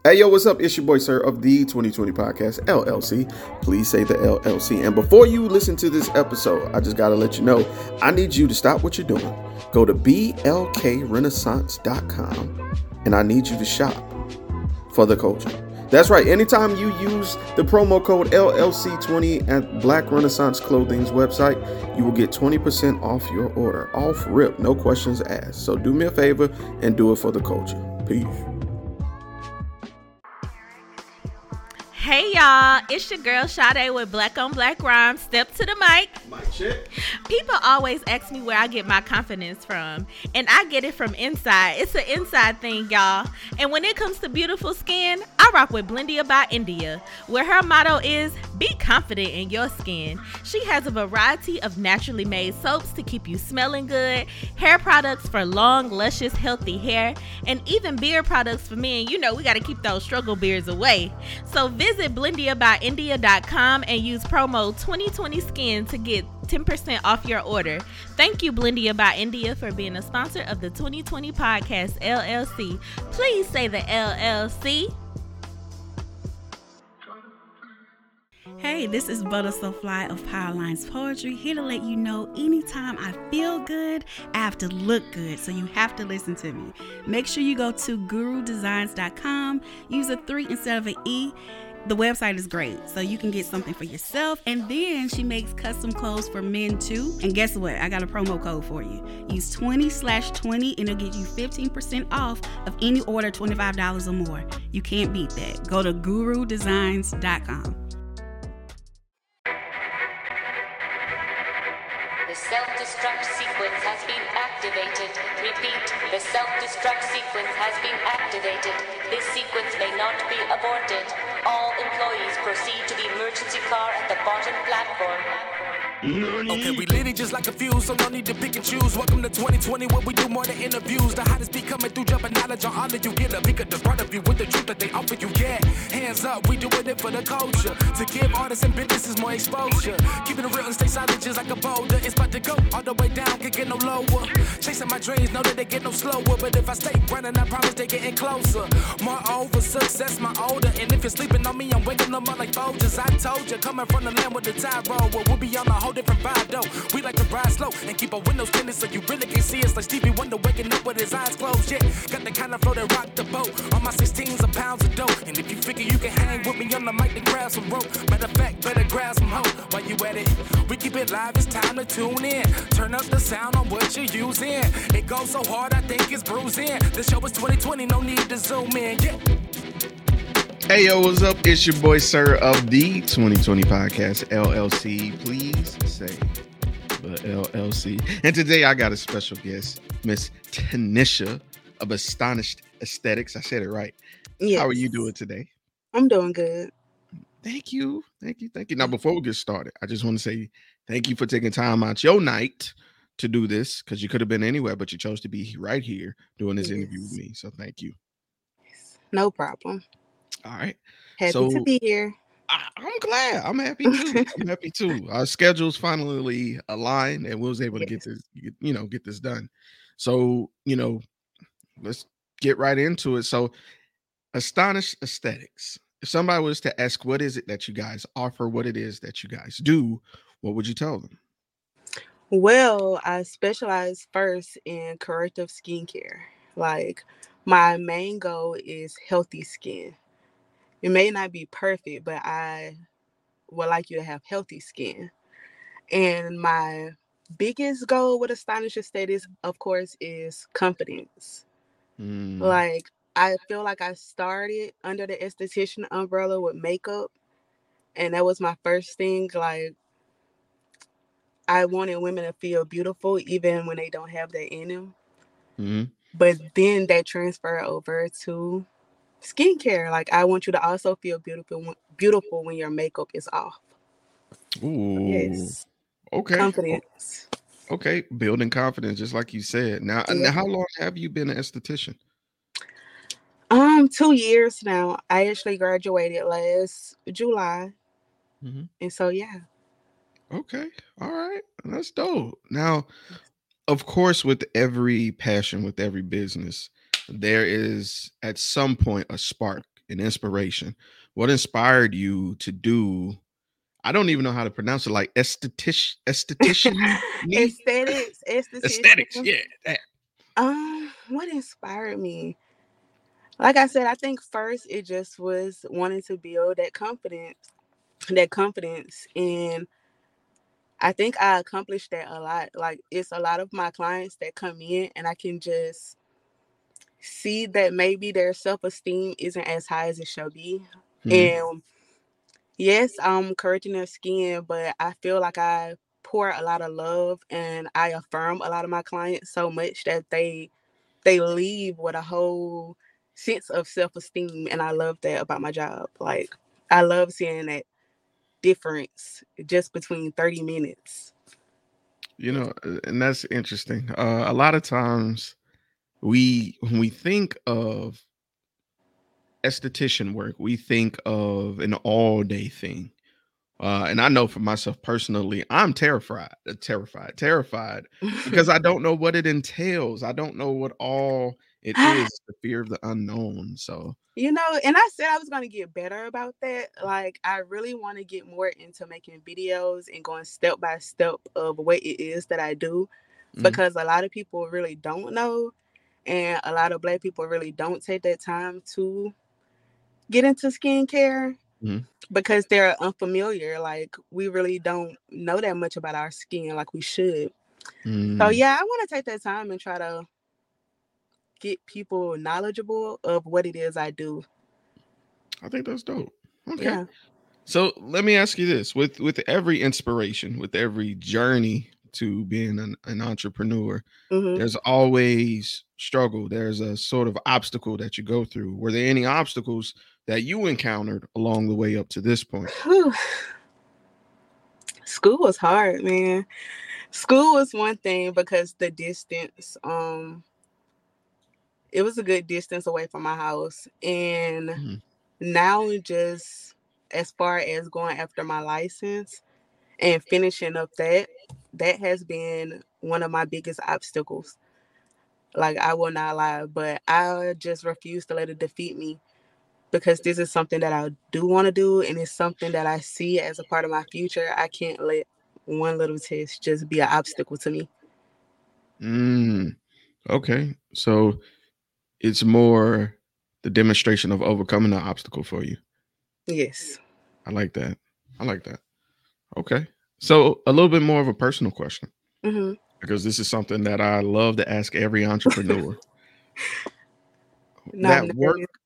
Hey, yo, what's up? It's your boy, sir, of the 2020 Podcast, LLC. Please say the LLC. And before you listen to this episode, I just got to let you know, I need you to stop what you're doing. Go to blkrenaissance.com, and I need you to shop for the culture. That's right. Anytime you use the promo code LLC20 at Black Renaissance Clothing's website, you will get 20% off your order. Off rip, no questions asked. So do me a favor and do it for the culture. Peace. Hey y'all, it's your girl Sade with Black on Black Rhymes. Step to the mic. Mic check. People always ask me where I get my confidence from, and I get it from inside. It's an inside thing, y'all. And when it comes to beautiful skin, I rock with Blendia by India, where her motto is, be confident in your skin. She has a variety of naturally made soaps to keep you smelling good, hair products for long, luscious, healthy hair, and even beard products for men. You know, we got to keep those struggle beards away. So visit BlendiaByIndia.com and use promo 2020skin to get 10% off your order. Thank you, Blendia by India, for being a sponsor of the 2020 Podcast, LLC. Please say the LLC. Hey, this is Butter So Fly of Powerlines Poetry, here to let you know anytime I feel good, I have to look good, so you have to listen to me. Make sure you go to gurudesigns.com, use a 3 instead of an E. The website is great, so you can get something for yourself, and then she makes custom clothes for men too. And guess what? I got a promo code for you. Use 20/20 and it'll get you 15% off of any order $25 or more. You can't beat that. Go to gurudesigns.com. The self-destruct sequence has been activated. Repeat, the self-destruct sequence has been activated. This sequence may not be aborted. All employees proceed to the emergency car at the bottom platform. Okay, we lit it just like a fuse, so no need to pick and choose. Welcome to 2020, where we do more than interviews. The hottest be coming through, jumping knowledge on all of you. Get a peek at the front of you with the truth that they offer you. Yeah, hands up, we doing it for the culture. To give artists and businesses more exposure. Keeping it real and stay silent just like a boulder. It's about to go all the way down, can't get no lower. Chasing my dreams, know that they get no slower. But if I stay running, I promise they getting closer. Moreover, success my older. And if you're sleeping on me, I'm waking them up like Folgers. I told you, coming from the land with the tide roll. Well, we'll be on a whole different vibe though. We like to ride slow and keep our windows tinted so you really can see us like Stevie Wonder waking up with his eyes closed. Yeah, got the kind of flow that rock the boat. On my 16s of pounds of dope. And if you figure you can hang with me on the mic, then grab some rope. Matter of fact, better grab some hope while you at it. We keep it live, it's time to tune in. Turn up the sound on what you're using. It goes so hard, I think it's bruising. The show is 2020, no need to zoom in. Yeah. Hey, yo, what's up? It's your boy, sir, of the 2020 Podcast, LLC. Please say the LLC. And today I got a special guest, Miss Tanisha of Astonished Aesthetics. I said it right. Yes. How are you doing today? I'm doing good. Thank you. Now, before we get started, I just want to say thank you for taking time out your night to do this, because you could have been anywhere, but you chose to be right here doing this interview with me. So thank you. No problem. All right. Happy to be here. I'm glad. I'm happy too. Our schedules finally aligned, and we was able to get this done. So, let's get right into it. So, Astonished Aesthetics. If somebody was to ask, what is it that you guys offer, what it is that you guys do, what would you tell them? Well, I specialize first in corrective skincare. Like, my main goal is healthy skin. It may not be perfect, but I would like you to have healthy skin. And my biggest goal with Astonished Aesthetics, of course, is confidence. Like, I feel like I started under the esthetician umbrella with makeup, and that was my first thing. Like, I wanted women to feel beautiful even when they don't have that in them. But then that transfer over to skincare. Like, I want you to also feel beautiful when your makeup is off. Ooh. Yes. Okay. Confidence. Okay. Building confidence, just like you said. Now, how long have you been an esthetician? 2 years now. I actually graduated last July. And so, yeah. Okay. All right. That's dope. Now, of course, with every passion, with every business, there is at some point a spark an inspiration. What inspired you to do? I don't even know how to pronounce it. Like esthetician, Aesthetics, aesthetics. esthetician. Yeah, that. What inspired me? Like I said, I think first it just was wanting to build that confidence, and I think I accomplished that a lot. Like it's a lot of my clients that come in, and I can just see that maybe their self-esteem isn't as high as it should be. Mhm. And yes, I'm correcting their skin, but I feel like I pour a lot of love and I affirm a lot of my clients so much that they leave with a whole sense of self-esteem, and I love that about my job. Like I love seeing that difference just between 30 minutes. And that's interesting. A lot of times when we think of esthetician work, we think of an all day thing. And I know for myself personally, I'm terrified because I don't know what it entails. I don't know what all it is, the fear of the unknown. So, And I said I was going to get better about that. Like, I really want to get more into making videos and going step by step of what it is that I do, mhm, because a lot of people really don't know, and a lot of Black people really don't take that time to get into skincare mhm, because they're unfamiliar. Like, we really don't know that much about our skin like we should. So, mm. yeah, I want to take that time and try to get people knowledgeable of what it is I do. I think that's dope. Okay. Yeah. So let me ask you this: with every inspiration, with every journey to being an entrepreneur, Hmm. there's always struggle. There's a sort of obstacle that you go through. Were there any obstacles that you encountered along the way up to this point? School was hard, man. School was one thing because the distance, it was a good distance away from my house. And Mhm. now just as far as going after my license and finishing up that has been one of my biggest obstacles. Like I will not lie, but I just refuse to let it defeat me because this is something that I do want to do, and it's something that I see as a part of my future. I can't let one little test just be an obstacle to me. Mm, okay. So it's more the demonstration of overcoming the obstacle for you. Yes. I like that. I like that. Okay. So a little bit more of a personal question, Hmm. because this is something that I love to ask every entrepreneur. Now I'm That work nervous.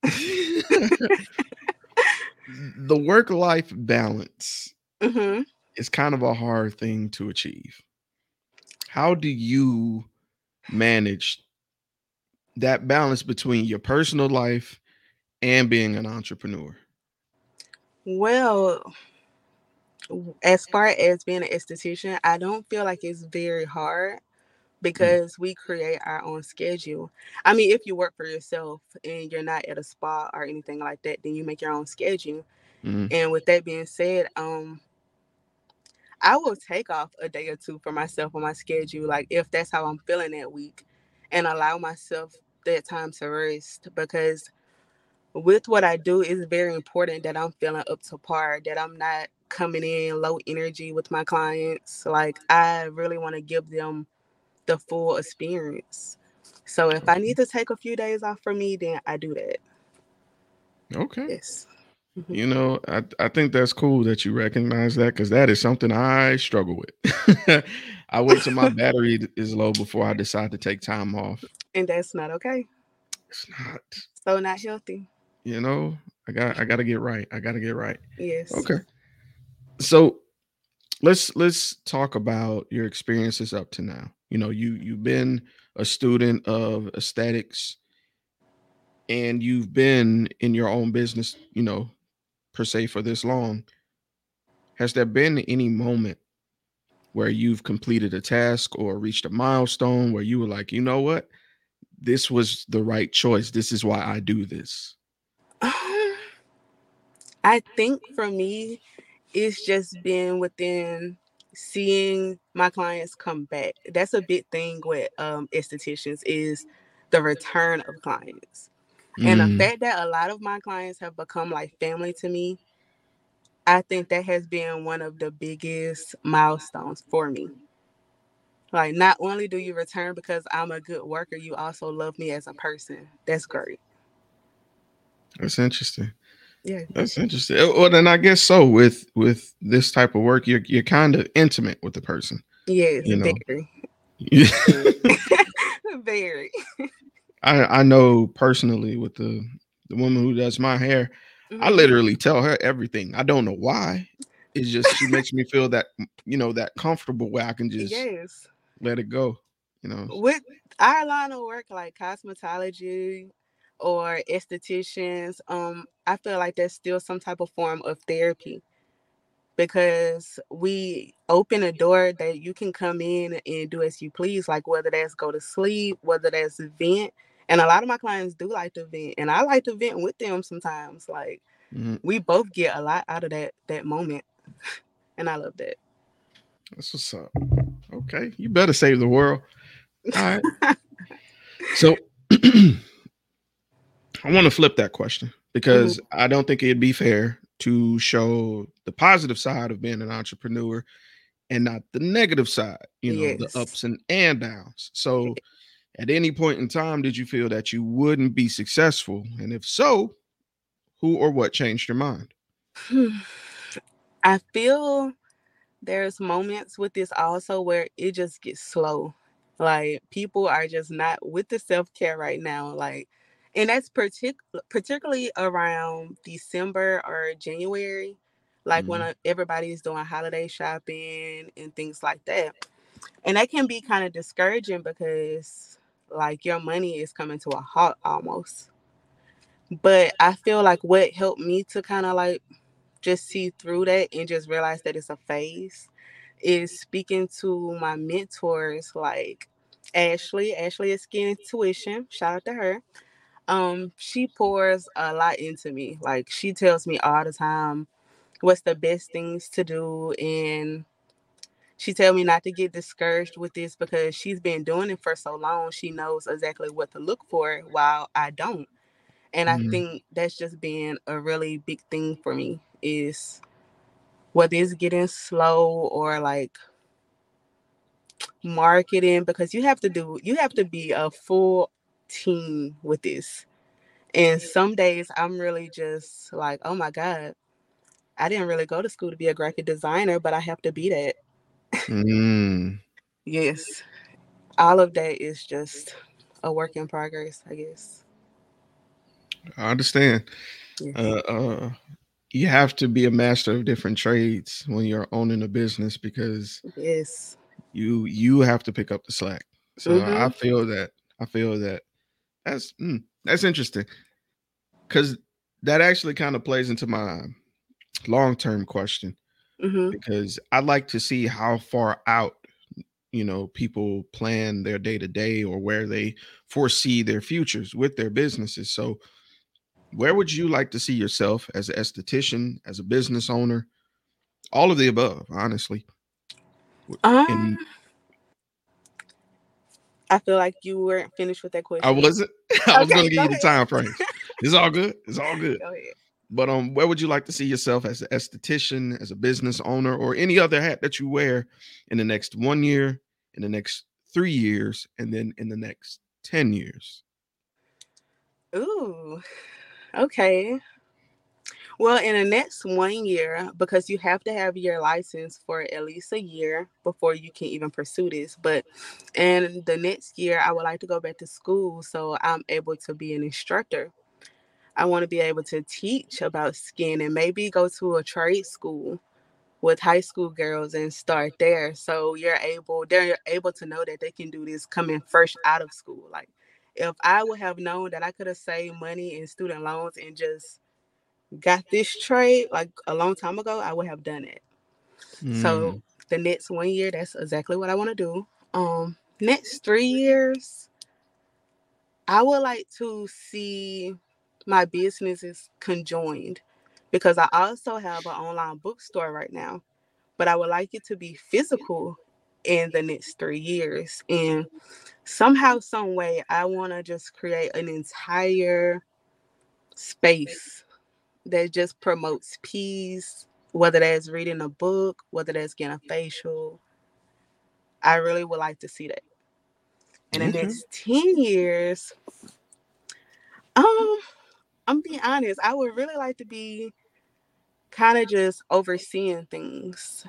the work life balance Hmm. is kind of a hard thing to achieve. How do you manage that balance between your personal life and being an entrepreneur? Well, as far as being an esthetician, I don't feel like it's very hard Mm, because we create our own schedule. I mean, if you work for yourself and you're not at a spa or anything like that, then you make your own schedule. mm, And with that being said, I will take off a day or two for myself on my schedule, like if that's how I'm feeling that week, and allow myself that time to rest. Because with what I do, it's very important that I'm feeling up to par, that I'm not coming in low energy with my clients. Like, I really want to give them the full experience. So if I okay. need to take a few days off for me, then I do that. Okay. Yes. Hmm. I think that's cool that you recognize that, because that is something I struggle with. I wait till my battery is low before I decide to take time off. And that's not okay. It's not, So not healthy. you know, I gotta get right. I gotta get right. Yes. Okay. So let's talk about your experiences up to now. You've been a student of aesthetics, and you've been in your own business, per se, for this long. Has there been any moment where you've completed a task or reached a milestone where you were like, you know what, this was the right choice, this is why I do this? I think for me, it's just been within seeing my clients come back. That's a big thing with estheticians is the return of clients. And the Mm, fact that a lot of my clients have become like family to me, I think that has been one of the biggest milestones for me. Like, not only do you return because I'm a good worker, you also love me as a person. That's great. that's interesting. Yeah. That's interesting. Well, then I guess so. With this type of work, you're kind of intimate with the person. Yes, You know. very. Yeah. Very. I know personally with the woman who does my hair, I Mhm. literally tell her everything. I don't know why. It's just she makes me feel that that comfortable where I can just Yes. let it go. You know. With our line of work, like cosmetology or estheticians, I feel like there's still some type of form of therapy because we open a door that you can come in and do as you please, like whether that's go to sleep, whether that's vent. And a lot of my clients do like to vent, and I like to vent with them sometimes. Like, Mhm. we both get a lot out of that moment, and I love that. That's what's up. Okay, you better save the world. All right. So I want to flip that question Mhm. because I don't think it'd be fair to show the positive side of being an entrepreneur and not the negative side, the Yes. ups and downs. So, at any point in time, did you feel that you wouldn't be successful? And if so, who or what changed your mind? I feel there's moments with this also where it just gets slow. Like, people are just not with the self care right now. Like, and that's particularly around December or January, like when Mm, everybody's doing holiday shopping and things like that. And that can be kind of discouraging because like your money is coming to a halt almost. But I feel like what helped me to kind of like just see through that and just realize that it's a phase is speaking to my mentors like Ashley. Ashley is Skin Intuition. Shout out to her. She pours a lot into me. Like, she tells me all the time what's the best things to do, and she tell me not to get discouraged with this because she's been doing it for so long. She knows exactly what to look for while I don't. And I mm, think that's just been a really big thing for me is whether it's getting slow or like marketing, because you have to be a full team with this. And some days I'm really just like, oh my God, I didn't really go to school to be a graphic designer, but I have to be that. mm. Yes. All of that is just a work in progress, I guess. I understand. Yes. Uh, uh, you have to be a master of different trades when you're owning a business because Yes. you have to pick up the slack. So I Mhm. feel that I feel that that's interesting because that actually kind of plays into my long term question Mhm. because I like to see how far out people plan their day to day or where they foresee their futures with their businesses. So where would you like to see yourself as an esthetician, as a business owner, all of the above, honestly? Um, And I feel like you weren't finished with that I question. wasn't. I was going Okay, to give go you the ahead. time frames. It's all good. It's all good. Go ahead. But where would you like to see yourself as an esthetician, as a business owner, or any other hat that you wear in the next 1 year, in the next 3 years, and then in the next 10 years? Ooh. Okay. Well, in the next 1 year, because you have to have your license for at least a year before you can even pursue this. But in the next year, I would like to go back to school so I'm able to be an instructor. I want to be able to teach about skin and maybe go to a trade school with high school girls and start there. So they're able to know that they can do this coming fresh out of school. Like, if I would have known that I could have saved money in student loans and just got this trade like a long time ago, I would have done it. So Mm, the next 1 year, that's exactly what I want to do. Next 3 years, I would like to see my businesses conjoined because I also have an online bookstore right now, but I would like it to be physical in the next 3 years. And somehow, some way, I want to just create an entire space that just promotes peace, whether that's reading a book, whether that's getting a facial. I really would like to see that. In the next 10 years, I'm being honest, I would really like to be kind of just overseeing things.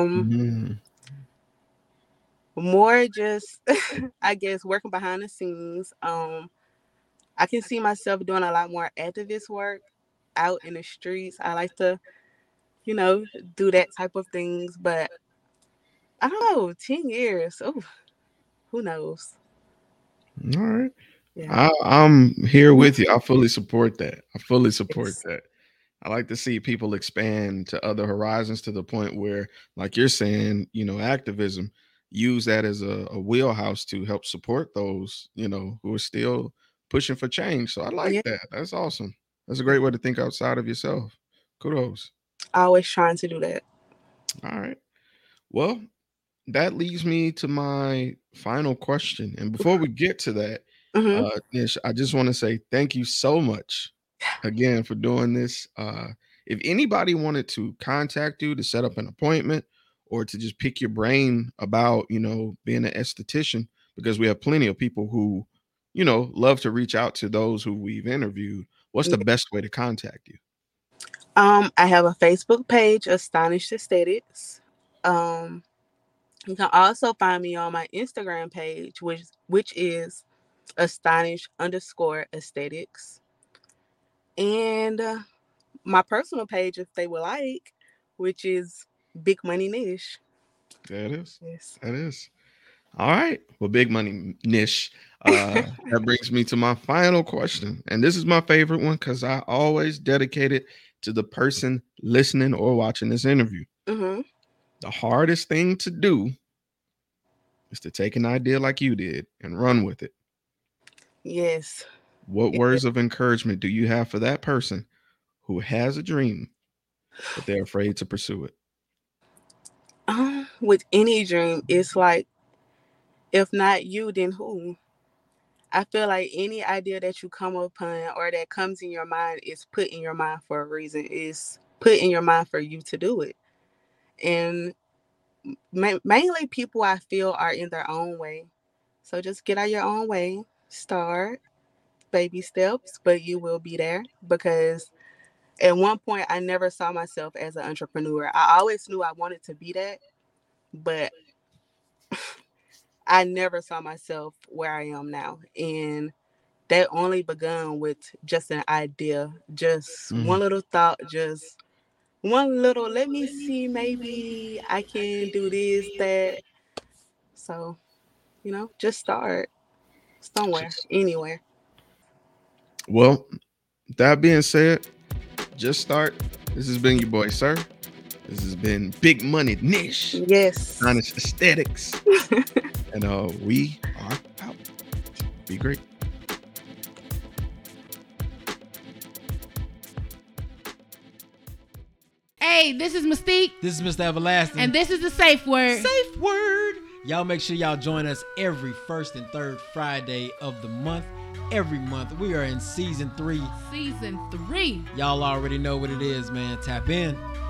More just, I guess, working behind the scenes. I can see myself doing a lot more activist work out in the streets. I like to, do that type of things. But I don't know, 10 years. Oh, who knows? All right. Yeah. I'm here with you. I fully support that. That. I like to see people expand to other horizons to the point where, like you're saying, activism, use that as a wheelhouse to help support those, who are still pushing for change. So I like that. That's awesome. That's a great way to think outside of yourself. Kudos. Always trying to do that. All right. Well, that leads me to my final question. And before we get to that, Nish, I just want to say thank you so much again for doing this. If anybody wanted to contact you to set up an appointment or to just pick your brain about, being an esthetician, because we have plenty of people who, love to reach out to those who we've interviewed, what's the best way to contact you? I have a Facebook page, Astonished Aesthetics. You can also find me on my Instagram page, which is Astonish_aesthetics. And my personal page, if they would like, which is Big Money Nish. That is. Yes. That is. All right. Well, Big Money Nish. That brings me to my final question. And this is my favorite one because I always dedicate it to the person listening or watching this interview. The hardest thing to do is to take an idea like you did and run with it. Yes. What words of encouragement do you have for that person who has a dream, but they're afraid to pursue it? With any dream, it's like, if not you, then who? I feel like any idea that you come upon or that comes in your mind is put in your mind for a reason. It's put in your mind for you to do it. And mainly people, I feel, are in their own way. So just get out your own way. Start. Baby steps, but you will be there. Because at one point, I never saw myself as an entrepreneur. I always knew I wanted to be that. But I never saw myself where I am now. And that only begun with just an idea, just one little thought, just one little, let me see, maybe I can do this, that. So, just start somewhere, anywhere. Well, that being said, just start. This has been your boy, Sir. This has been Big Money Nish. Yes. Honest Aesthetics. And we are out. Be great. Hey, this is Mystique. This is Mr. Everlasting. And this is the Safe Word. Safe Word. Y'all make sure y'all join us every first and third Friday of the month. Every month. We are in season 3. Season 3. Y'all already know what it is, man. Tap in.